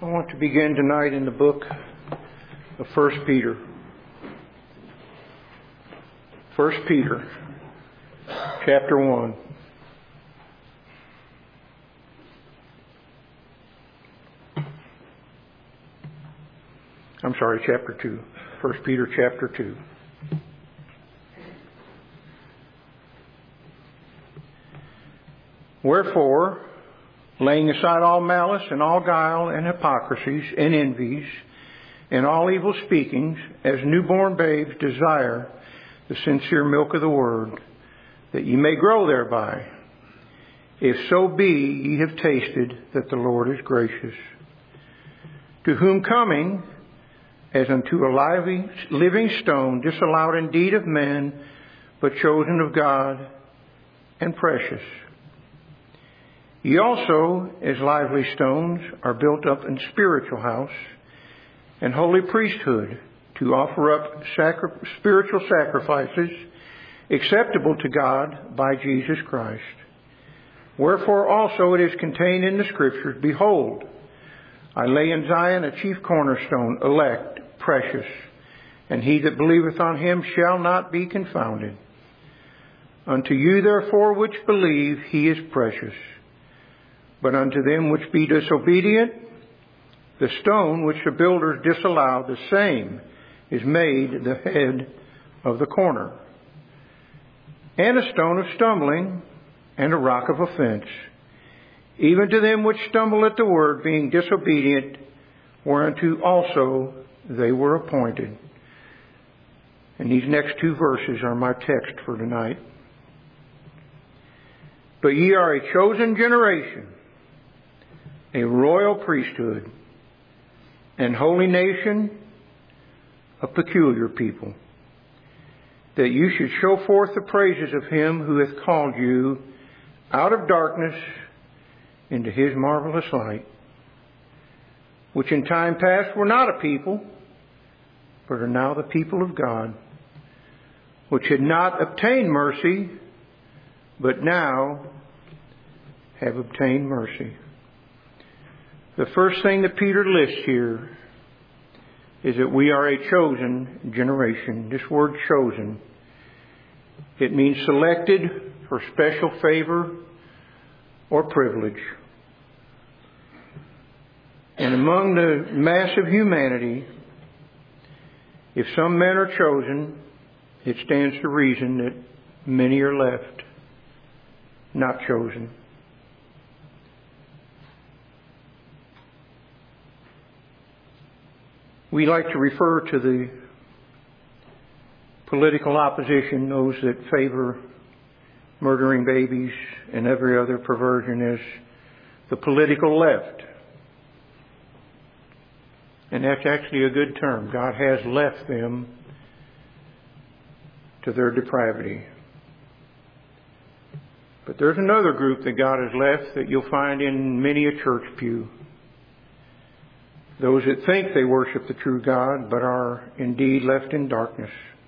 I want to begin tonight in the book of 1 Peter. 1 Peter, chapter 1. I'm sorry, chapter 2. 1 Peter, chapter 2. Wherefore, laying aside all malice and all guile and hypocrisies and envies and all evil speakings, as newborn babes desire the sincere milk of the word, that ye may grow thereby, if so be ye have tasted that the Lord is gracious. To whom coming, as unto a living stone, disallowed indeed of men, but chosen of God and precious. Ye also, as lively stones, are built up in spiritual house and holy priesthood, to offer up spiritual sacrifices acceptable to God by Jesus Christ. Wherefore also it is contained in the Scriptures, Behold, I lay in Zion a chief cornerstone, elect, precious, and he that believeth on him shall not be confounded. Unto you therefore which believe, he is precious. But unto them which be disobedient, the stone which the builders disallowed, the same is made the head of the corner, and a stone of stumbling, and a rock of offense. Even to them which stumble at the word, being disobedient, whereunto also they were appointed. And these next two verses are my text for tonight. But ye are a chosen generation, a royal priesthood, and holy nation, a peculiar people, that you should show forth the praises of him who hath called you out of darkness into his marvelous light, which in time past were not a people, but are now the people of God, which had not obtained mercy, but now have obtained mercy. The first thing that Peter lists here is that we are a chosen generation. This word chosen, it means selected for special favor or privilege. And among the mass of humanity, if some men are chosen, it stands to reason that many are left not chosen. We like to refer to the political opposition, those that favor murdering babies and every other perversion, as the political left. And that's actually a good term. God has left them to their depravity. But there's another group that God has left that you'll find in many a church pew. Those that think they worship the true God, but are indeed left in darkness.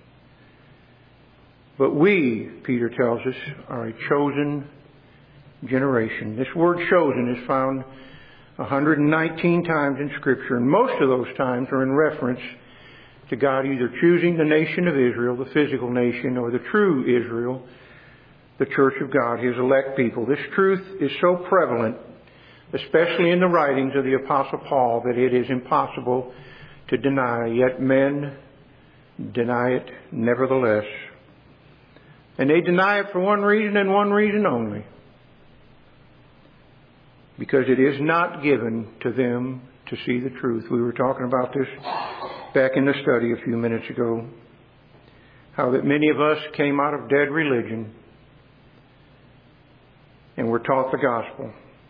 But we, Peter tells us, are a chosen generation. This word chosen is found 119 times in Scripture, and most of those times are in reference to God either choosing the nation of Israel, the physical nation, or the true Israel, the church of God, his elect people. This truth is so prevalent, especially in the writings of the Apostle Paul, that it is impossible to deny, yet men deny it nevertheless. And they deny it for one reason and one reason only: because it is not given to them to see the truth. We were talking about this back in the study a few minutes ago, how that many of us came out of dead religion and were taught the gospel.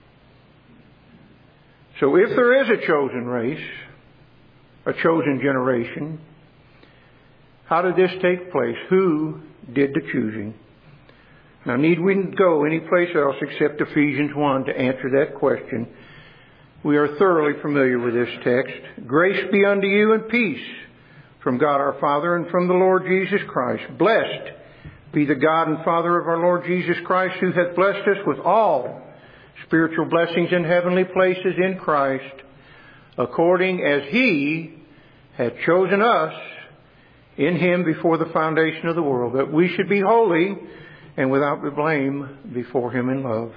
So if there is a chosen race, a chosen generation, how did this take place? Who did the choosing? Now, need we go any place else except Ephesians 1 to answer that question? We are thoroughly familiar with this text. Grace be unto you and peace from God our Father and from the Lord Jesus Christ. Blessed be the God and Father of our Lord Jesus Christ, who hath blessed us with all spiritual blessings in heavenly places in Christ, according as He had chosen us in Him before the foundation of the world, that we should be holy and without blame before Him in love.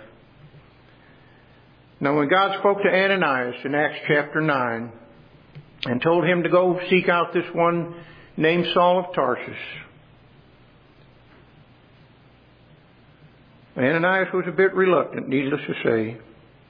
Now when God spoke to Ananias in Acts chapter 9 and told him to go seek out this one named Saul of Tarsus, Ananias was a bit reluctant, needless to say.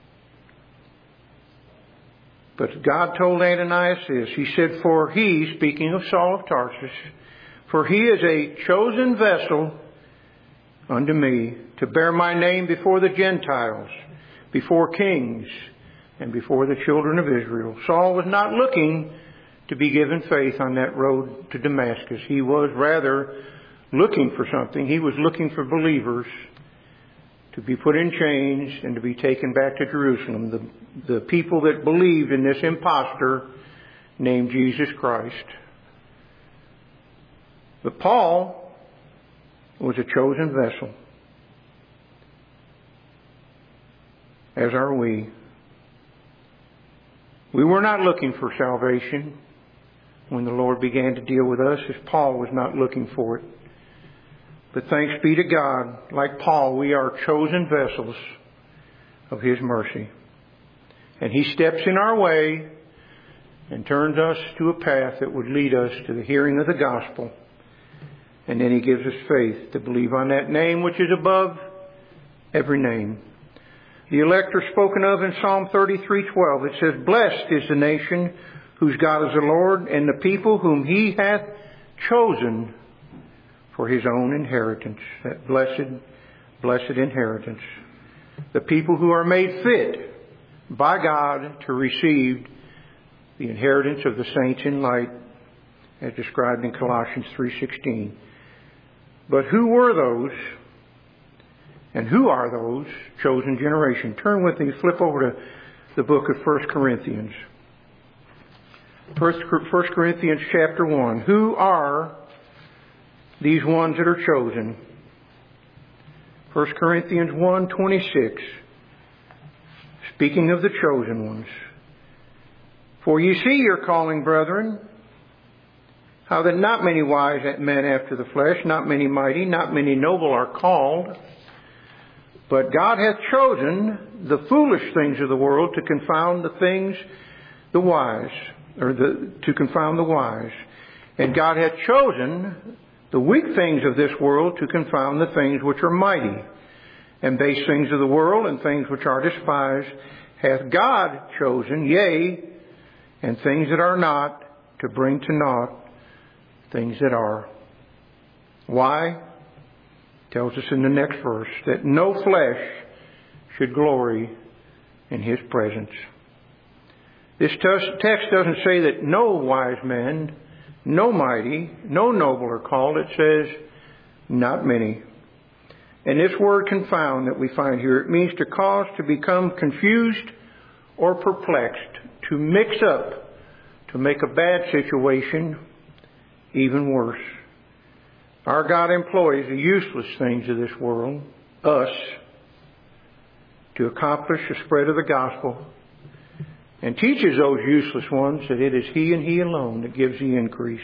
But God told Ananias this. He said, for he, speaking of Saul of Tarsus, for he is a chosen vessel unto me to bear my name before the Gentiles, before kings, and before the children of Israel. Saul was not looking to be given faith on that road to Damascus. He was rather looking for something. He was looking for believers to be put in chains and to be taken back to Jerusalem. The people that believed in this impostor named Jesus Christ. But Paul was a chosen vessel, as are we. We were not looking for salvation when the Lord began to deal with us, as Paul was not looking for it. But thanks be to God, like Paul, we are chosen vessels of His mercy. And He steps in our way and turns us to a path that would lead us to the hearing of the gospel. And then He gives us faith to believe on that name which is above every name. The elect are spoken of in Psalm 33:12. It says, blessed is the nation whose God is the Lord, and the people whom He hath chosen for His own inheritance. That blessed inheritance. The people who are made fit by God to receive the inheritance of the saints in light, as described in Colossians 3:16. But who were those, and who are those chosen generation? Turn with me, flip over to the book of 1 Corinthians. 1 Corinthians chapter 1. Who are these ones that are chosen? 1 Corinthians 1:26. Speaking of the chosen ones. For ye see your calling, brethren, how that not many wise men after the flesh, not many mighty, not many noble are called. But God hath chosen the foolish things of the world to confound the wise. And God hath chosen the weak things of this world to confound the things which are mighty. And base things of the world and things which are despised hath God chosen, yea, and things that are not, to bring to naught things that are. Why? Tells us in the next verse that no flesh should glory in His presence. This text doesn't say that no wise men, no mighty, no noble are called. It says not many. And this word confound that we find here, it means to cause to become confused or perplexed, to mix up, to make a bad situation even worse. Our God employs the useless things of this world, us, to accomplish the spread of the gospel, and teaches those useless ones that it is He and He alone that gives the increase.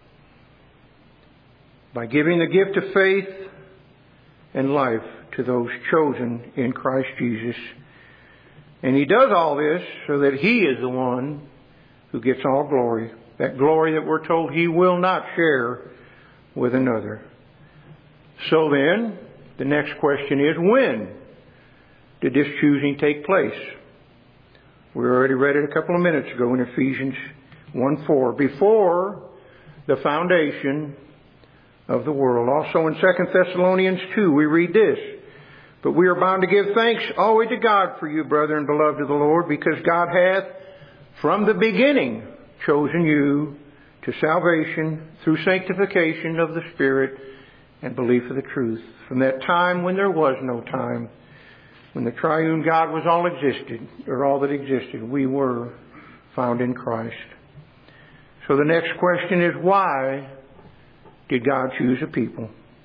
By giving the gift of faith and life to those chosen in Christ Jesus. And He does all this so that He is the one who gets all glory. That glory that we're told He will not share with another. So then, the next question is, when did this choosing take place? We already read it a couple of minutes ago in Ephesians 1:4. Before the foundation of the world. Also in 2 Thessalonians 2, we read this. But we are bound to give thanks always to God for you, brethren, beloved of the Lord, because God hath from the beginning chosen you to salvation through sanctification of the Spirit and belief of the truth. From that time when there was no time, when the triune God was all that existed, we were found in Christ. So the next question is, why did God choose a people?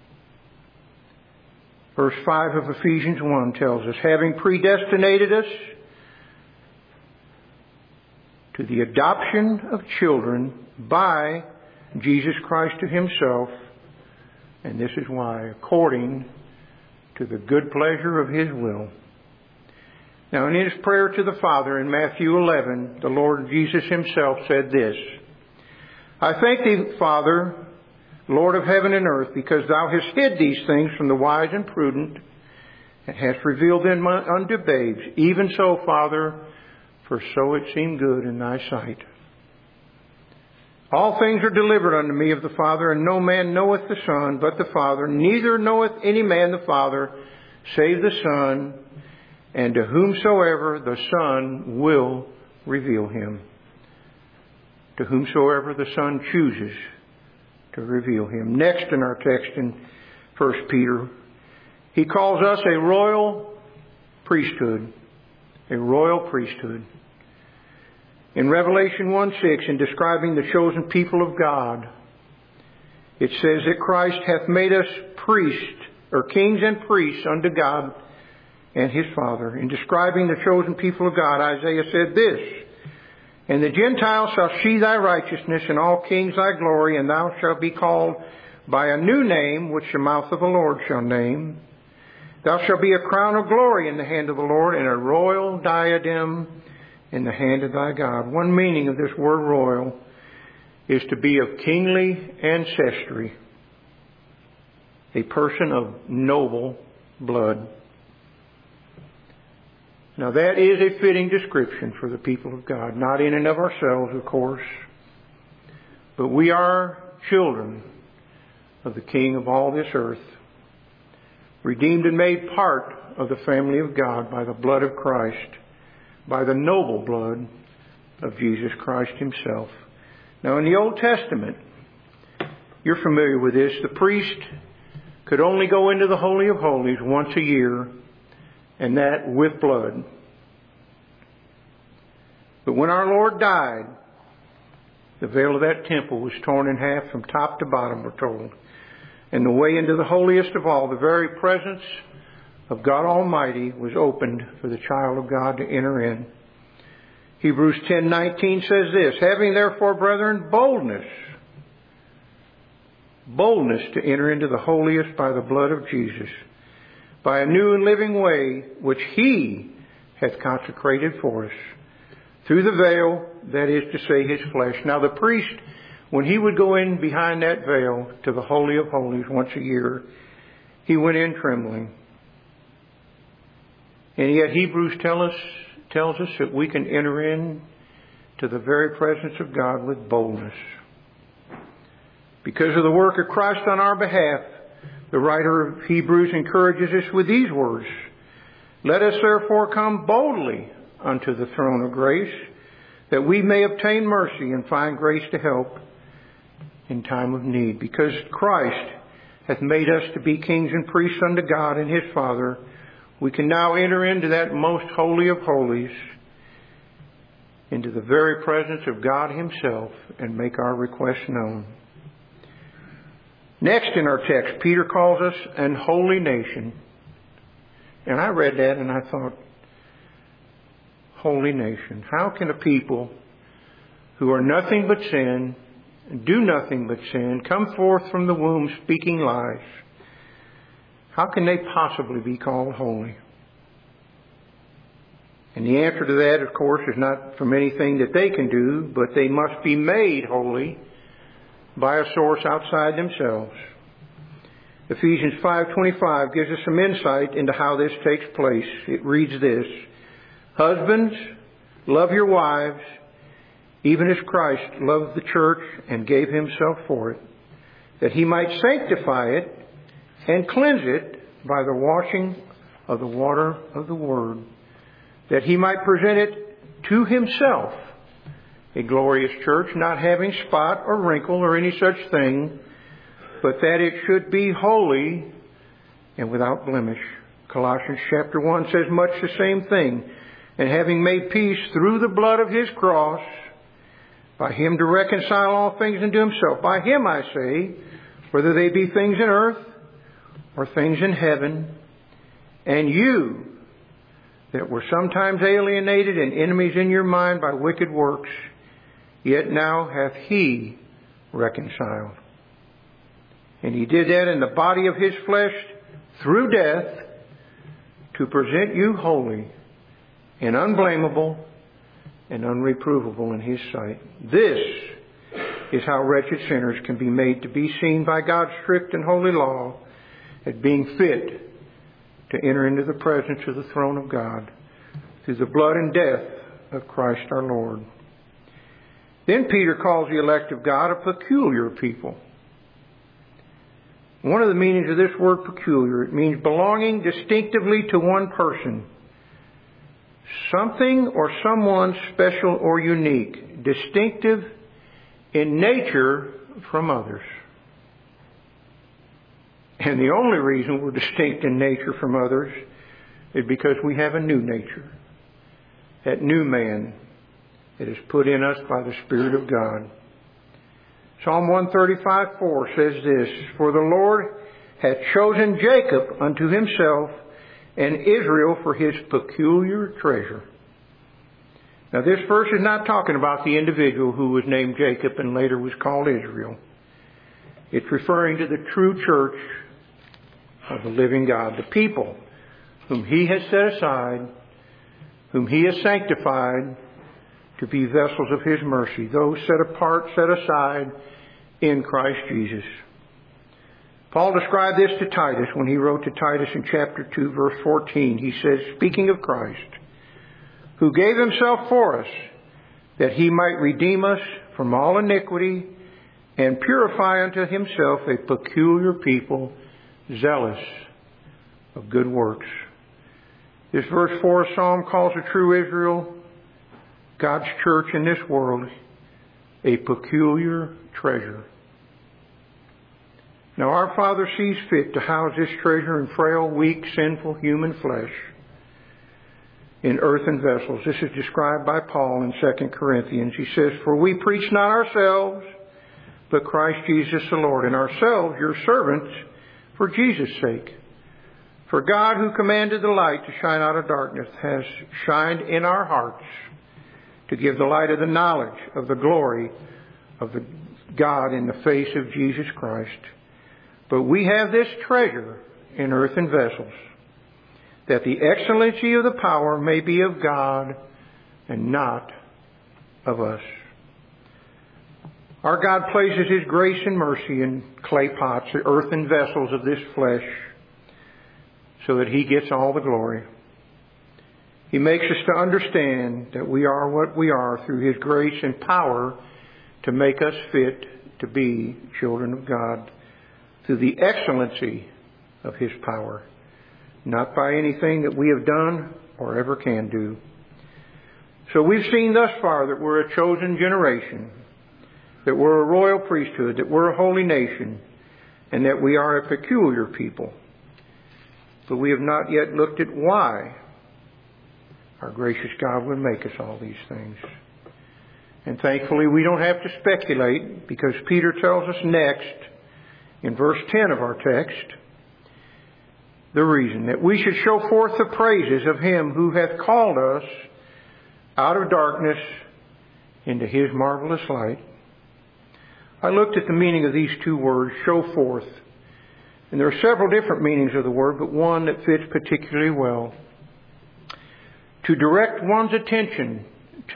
Verse 5 of Ephesians 1 tells us, having predestinated us to the adoption of children by Jesus Christ to Himself. And this is why, according to the good pleasure of His will. Now, in His prayer to the Father in Matthew 11, the Lord Jesus Himself said this: I thank Thee, Father, Lord of heaven and earth, because Thou hast hid these things from the wise and prudent, and hast revealed them unto babes. Even so, Father, for so it seemed good in Thy sight. All things are delivered unto me of the Father, and no man knoweth the Son but the Father, neither knoweth any man the Father, save the Son, and to whomsoever the Son will reveal Him. To whomsoever the Son chooses to reveal Him. Next in our text in 1 Peter, he calls us a royal priesthood. A royal priesthood. In Revelation 1:6, in describing the chosen people of God, it says that Christ hath made us priests, or kings and priests unto God and His Father. In describing the chosen people of God, Isaiah said this: And the Gentiles shall see Thy righteousness, and all kings Thy glory, and Thou shalt be called by a new name, which the mouth of the Lord shall name. Thou shalt be a crown of glory in the hand of the Lord, and a royal diadem in the hand of thy God. One meaning of this word royal is to be of kingly ancestry, a person of noble blood. Now that is a fitting description for the people of God, not in and of ourselves, of course, but we are children of the King of all this earth, redeemed and made part of the family of God by the blood of Christ, by the noble blood of Jesus Christ Himself. Now in the Old Testament, you're familiar with this, the priest could only go into the Holy of Holies once a year, and that with blood. But when our Lord died, the veil of that temple was torn in half from top to bottom, we're told. And the way into the holiest of all, the very presence of God Almighty, was opened for the child of God to enter in. Hebrews 10:19 says this: Having therefore, brethren, boldness to enter into the holiest by the blood of Jesus, by a new and living way, which He hath consecrated for us, through the veil, that is to say, His flesh. Now the priest, when he would go in behind that veil to the Holy of Holies once a year, he went in trembling. And yet Hebrews tells us that we can enter in to the very presence of God with boldness. Because of the work of Christ on our behalf, the writer of Hebrews encourages us with these words: Let us therefore come boldly unto the throne of grace, that we may obtain mercy and find grace to help in time of need. Because Christ hath made us to be kings and priests unto God and His Father, we can now enter into that most holy of holies, into the very presence of God Himself, and make our requests known. Next in our text, Peter calls us an holy nation. And I read that and I thought, holy nation. How can a people who are nothing but sin, do nothing but sin, come forth from the womb speaking lies? How can they possibly be called holy? And the answer to that, of course, is not from anything that they can do, but they must be made holy by a source outside themselves. Ephesians 5:25 gives us some insight into how this takes place. It reads this: Husbands, love your wives, even as Christ loved the church and gave Himself for it, that He might sanctify it and cleanse it by the washing of the water of the Word, that He might present it to Himself, a glorious church, not having spot or wrinkle or any such thing, but that it should be holy and without blemish. Colossians chapter 1 says much the same thing. And having made peace through the blood of His cross, by Him to reconcile all things unto Himself. By Him, I say, whether they be things in earth or things in heaven. And you, that were sometimes alienated and enemies in your mind by wicked works, yet now hath He reconciled. And He did that in the body of His flesh through death to present you holy and unblameable and unreprovable in His sight. This is how wretched sinners can be made to be seen by God's strict and holy law as being fit to enter into the presence of the throne of God through the blood and death of Christ our Lord. Then Peter calls the elect of God a peculiar people. One of the meanings of this word peculiar, it means belonging distinctively to one person. Something or someone special or unique, distinctive in nature from others. And the only reason we're distinct in nature from others is because we have a new nature. That new man that is put in us by the Spirit of God. Psalm 135:4 says this, For the Lord hath chosen Jacob unto Himself, and Israel for His peculiar treasure. Now this verse is not talking about the individual who was named Jacob and later was called Israel. It's referring to the true church of the living God, the people whom He has set aside, whom He has sanctified to be vessels of His mercy, those set apart, set aside in Christ Jesus. Paul described this to Titus when he wrote to Titus in chapter 2, verse 14. He says, speaking of Christ, who gave Himself for us, that He might redeem us from all iniquity and purify unto Himself a peculiar people, zealous of good works. This verse 4 Psalm calls the true Israel, God's church in this world, a peculiar treasure. Now our Father sees fit to house this treasure in frail, weak, sinful human flesh in earthen vessels. This is described by Paul in 2 Corinthians. He says, For we preach not ourselves, but Christ Jesus the Lord, and ourselves your servants for Jesus' sake. For God, who commanded the light to shine out of darkness, has shined in our hearts to give the light of the knowledge of the glory of the God in the face of Jesus Christ. But we have this treasure in earthen vessels, that the excellency of the power may be of God and not of us. Our God places His grace and mercy in clay pots, the earthen vessels of this flesh, so that He gets all the glory. He makes us to understand that we are what we are through His grace and power to make us fit to be children of God through the excellency of His power, not by anything that we have done or ever can do. So we've seen thus far that we're a chosen generation, that we're a royal priesthood, that we're a holy nation, and that we are a peculiar people. But we have not yet looked at why our gracious God would make us all these things. And thankfully we don't have to speculate, because Peter tells us next, in verse 10 of our text, the reason that we should show forth the praises of Him who hath called us out of darkness into His marvelous light. I looked at the meaning of these two words, show forth. And there are several different meanings of the word, but one that fits particularly well. To direct one's attention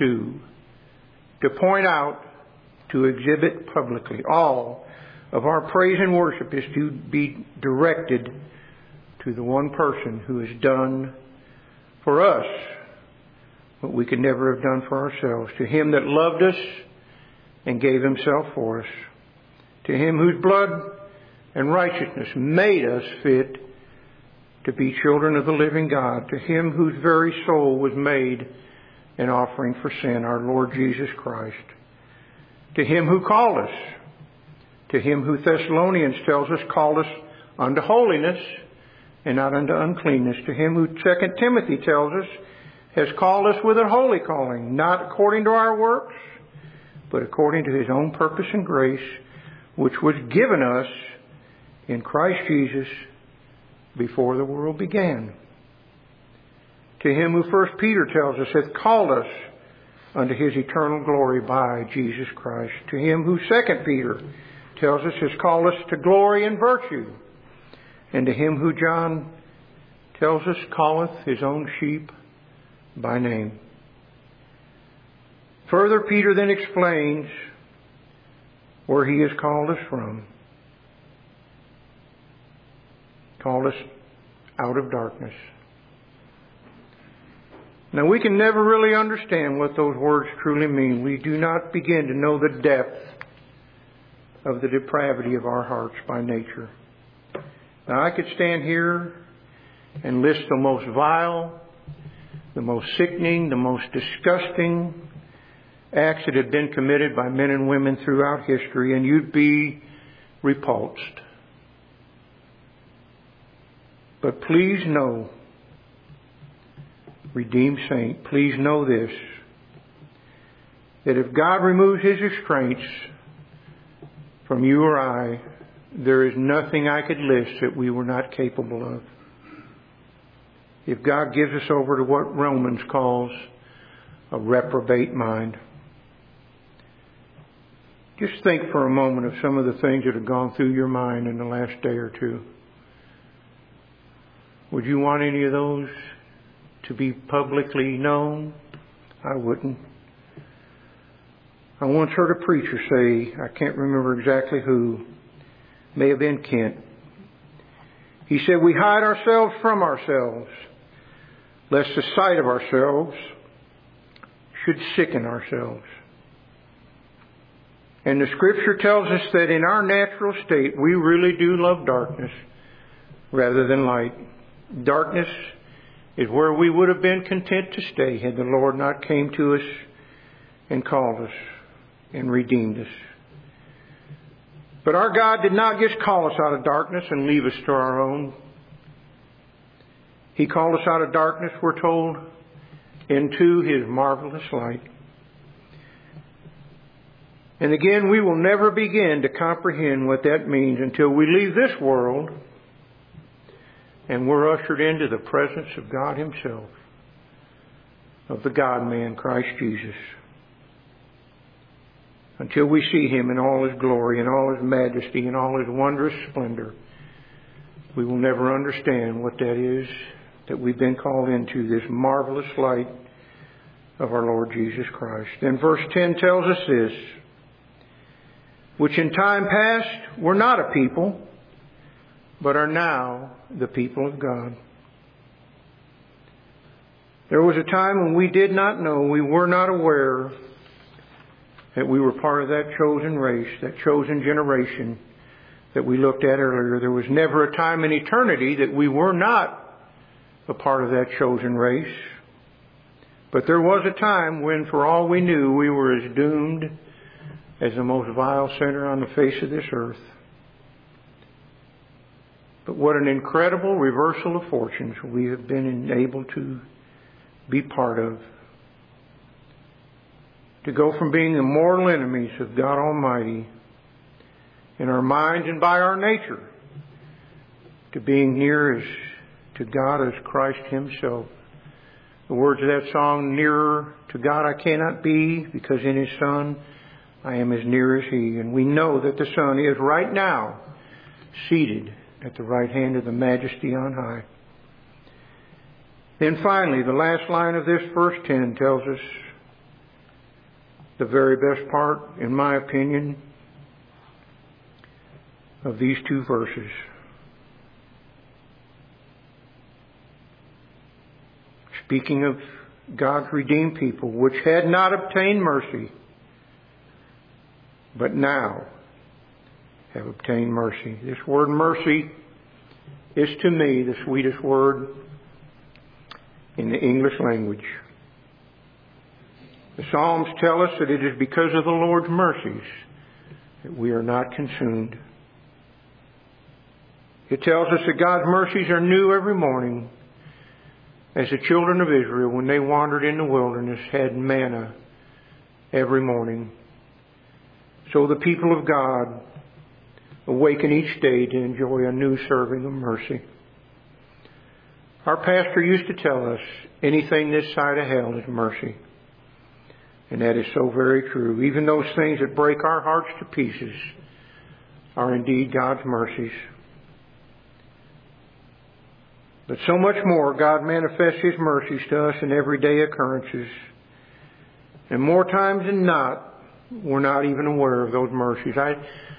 to point out, to exhibit publicly. All of our praise and worship is to be directed to the one person who has done for us what we could never have done for ourselves. To Him that loved us and gave Himself for us. To Him whose blood and righteousness made us fit to be children of the living God. To Him whose very soul was made an offering for sin, our Lord Jesus Christ. To Him who called us. To Him who Thessalonians tells us called us unto holiness and not unto uncleanness. To Him who 2 Timothy tells us has called us with a holy calling, not according to our works, but according to His own purpose and grace, which was given us in Christ Jesus before the world began. To Him who 1 Peter tells us hath called us unto His eternal glory by Jesus Christ. To Him who 2 Peter tells us has called us to glory and virtue. And to Him who John tells us calleth His own sheep by name. Further, Peter then explains where He has called us from. Called us out of darkness. Now, we can never really understand what those words truly mean. We do not begin to know the depth of the depravity of our hearts by nature. Now, I could stand here and list the most vile, the most sickening, the most disgusting acts that have been committed by men and women throughout history, and you'd be repulsed. But please know, redeemed saint, please know this, that if God removes His restraints from you or I, there is nothing I could list that we were not capable of. If God gives us over to what Romans calls a reprobate mind. Just think for a moment of some of the things that have gone through your mind in the last day or two. Would you want any of those to be publicly known? I wouldn't. I once heard a preacher say, I can't remember exactly who, may have been Kent. He said, we hide ourselves from ourselves, lest the sight of ourselves should sicken ourselves. And the Scripture tells us that in our natural state, we really do love darkness rather than light. Darkness is where we would have been content to stay had the Lord not came to us and called us and redeemed us. But our God did not just call us out of darkness and leave us to our own. He called us out of darkness, we're told, into His marvelous light. And again, we will never begin to comprehend what that means until we leave this world and we're ushered into the presence of God Himself, of the God-man, Christ Jesus. Until we see Him in all His glory and all His majesty and all His wondrous splendor, we will never understand what that is that we've been called into, this marvelous light of our Lord Jesus Christ. Then verse 10 tells us this, which in time past were not a people, but are now the people of God. There was a time when we did not know, we were not aware that we were part of that chosen race, that chosen generation that we looked at earlier. There was never a time in eternity that we were not a part of that chosen race. But there was a time when, for all we knew, we were as doomed as the most vile sinner on the face of this earth. But what an incredible reversal of fortunes we have been able to be part of. To go from being the mortal enemies of God Almighty in our minds and by our nature to being near to God as Christ Himself. The words of that song, nearer to God I cannot be, because in His Son I am as near as He. And we know that the Son is right now seated at the right hand of the Majesty on high. Then finally, the last line of this verse 10 tells us the very best part, in my opinion, of these two verses. Speaking of God's redeemed people, which had not obtained mercy, but now have obtained mercy. This word mercy is to me the sweetest word in the English language. The Psalms tell us that it is because of the Lord's mercies that we are not consumed. It tells us that God's mercies are new every morning, as the children of Israel, when they wandered in the wilderness, had manna every morning. So the people of God awaken each day to enjoy a new serving of mercy. Our pastor used to tell us, anything this side of hell is mercy. And that is so very true. Even those things that break our hearts to pieces are indeed God's mercies. But so much more, God manifests His mercies to us in everyday occurrences. And more times than not, we're not even aware of those mercies. I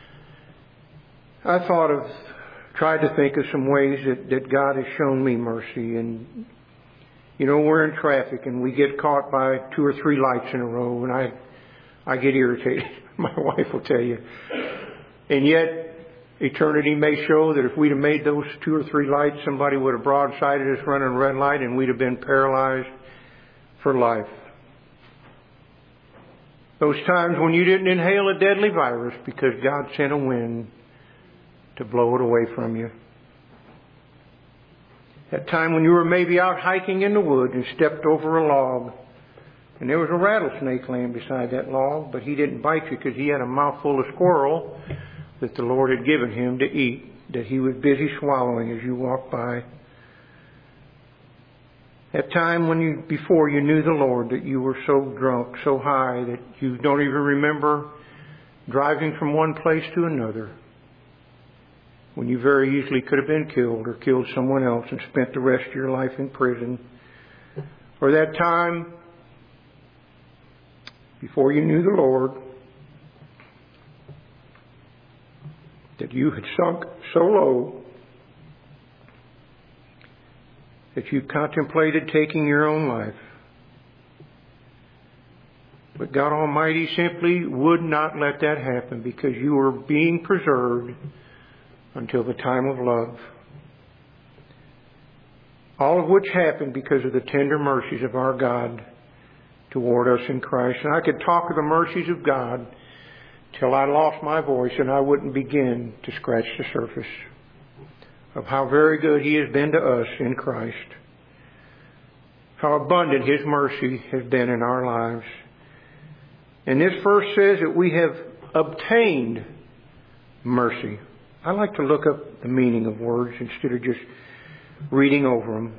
tried to think of some ways that God has shown me mercy. And, we're in traffic and we get caught by 2 or 3 lights in a row, and I get irritated. My wife will tell you. And yet, eternity may show that if we'd have made those 2 or 3 lights, somebody would have broadsided us running a red light and we'd have been paralyzed for life. Those times when you didn't inhale a deadly virus because God sent a wind to blow it away from you. That time when you were maybe out hiking in the woods and stepped over a log, and there was a rattlesnake laying beside that log, but he didn't bite you because he had a mouthful of squirrel that the Lord had given him to eat, that he was busy swallowing as you walked by. That time when before you knew the Lord, that you were so drunk, so high, that you don't even remember driving from one place to another, when you very easily could have been killed or killed someone else and spent the rest of your life in prison. Or that time before you knew the Lord, that you had sunk so low that you contemplated taking your own life. But God Almighty simply would not let that happen because you were being preserved until the time of love. All of which happened because of the tender mercies of our God toward us in Christ. And I could talk of the mercies of God till I lost my voice and I wouldn't begin to scratch the surface of how very good He has been to us in Christ. How abundant His mercy has been in our lives. And this verse says that we have obtained mercy. I like to look up the meaning of words instead of just reading over them.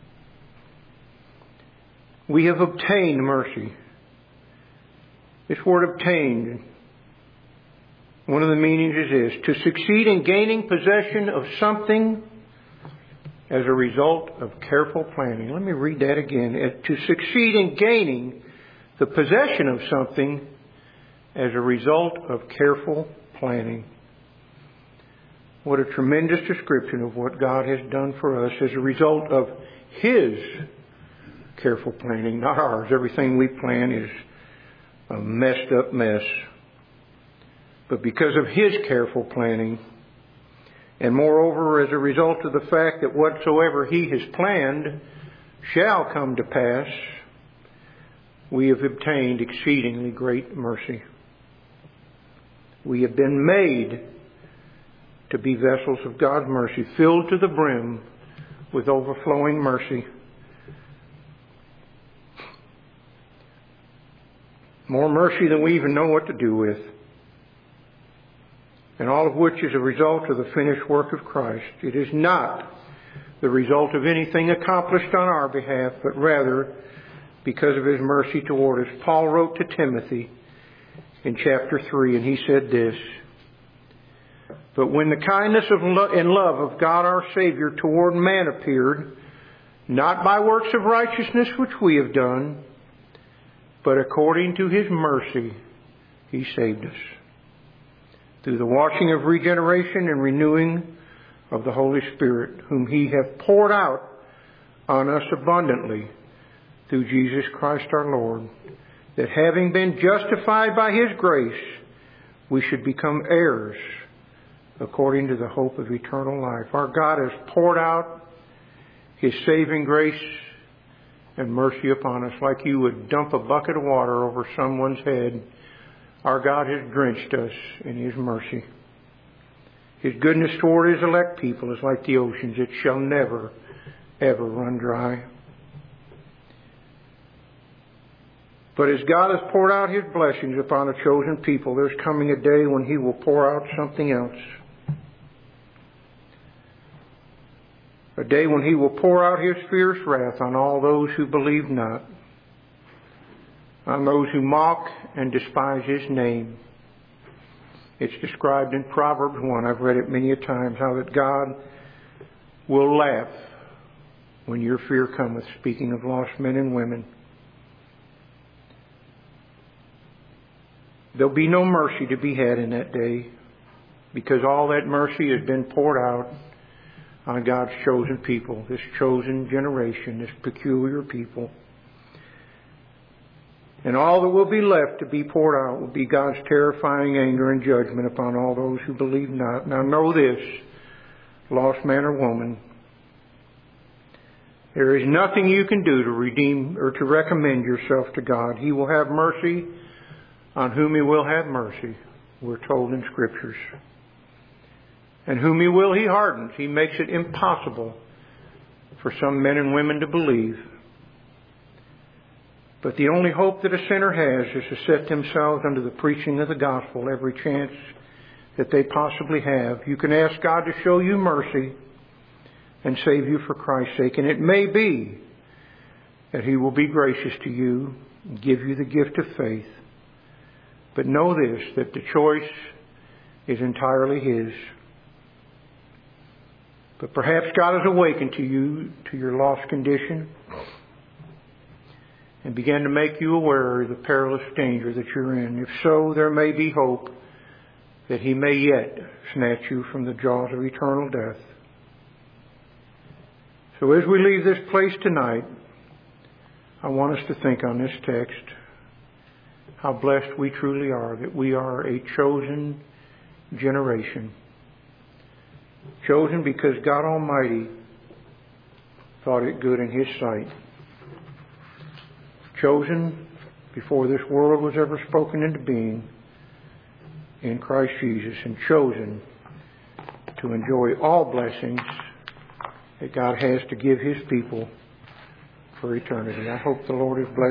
We have obtained mercy. This word obtained, one of the meanings is this: to succeed in gaining possession of something as a result of careful planning. Let me read that again. To succeed in gaining the possession of something as a result of careful planning. What a tremendous description of what God has done for us as a result of His careful planning, not ours. Everything we plan is a messed up mess. But because of His careful planning, and moreover as a result of the fact that whatsoever He has planned shall come to pass, we have obtained exceedingly great mercy. We have been made to be vessels of God's mercy, filled to the brim with overflowing mercy. More mercy than we even know what to do with. And all of which is a result of the finished work of Christ. It is not the result of anything accomplished on our behalf, but rather because of His mercy toward us. Paul wrote to Timothy in chapter 3, and he said this: but when the kindness and love of God our Savior toward man appeared, not by works of righteousness which we have done, but according to His mercy, He saved us, through the washing of regeneration and renewing of the Holy Spirit, whom He hath poured out on us abundantly through Jesus Christ our Lord, that having been justified by His grace, we should become heirs according to the hope of eternal life. Our God has poured out His saving grace and mercy upon us like you would dump a bucket of water over someone's head. Our God has drenched us in His mercy. His goodness toward His elect people is like the oceans. It shall never, ever run dry. But as God has poured out His blessings upon a chosen people, there's coming a day when He will pour out something else. A day when He will pour out His fierce wrath on all those who believe not, on those who mock and despise His name. It's described in Proverbs 1. I've read it many a times, how that God will laugh when your fear cometh, speaking of lost men and women. There'll be no mercy to be had in that day, because all that mercy has been poured out on God's chosen people, this chosen generation, this peculiar people. And all that will be left to be poured out will be God's terrifying anger and judgment upon all those who believe not. Now know this, lost man or woman, there is nothing you can do to redeem or to recommend yourself to God. He will have mercy on whom He will have mercy, we're told in Scriptures. And whom He will, He hardens. He makes it impossible for some men and women to believe. But the only hope that a sinner has is to set themselves under the preaching of the gospel every chance that they possibly have. You can ask God to show you mercy and save you for Christ's sake. And it may be that He will be gracious to you and give you the gift of faith. But know this, that the choice is entirely His. But perhaps God has awakened to you, to your lost condition, and began to make you aware of the perilous danger that you're in. If so, there may be hope that He may yet snatch you from the jaws of eternal death. So as we leave this place tonight, I want us to think on this text, how blessed we truly are, that we are a chosen generation. Chosen because God Almighty thought it good in His sight. Chosen before this world was ever spoken into being in Christ Jesus, and chosen to enjoy all blessings that God has to give His people for eternity. I hope the Lord has blessed